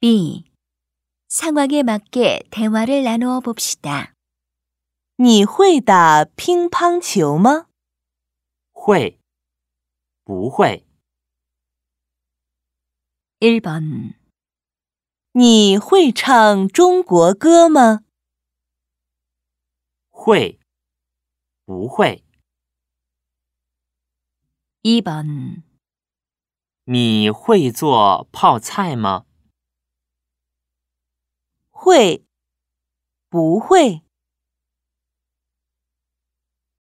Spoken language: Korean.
B. 상황에 맞게 대화를 나누어 봅시다. 你会打乒乓球吗？ 会，不会。 1번. 你会唱中国歌吗？ 会，不会。 2번. 你会做泡菜吗？ 会，不会。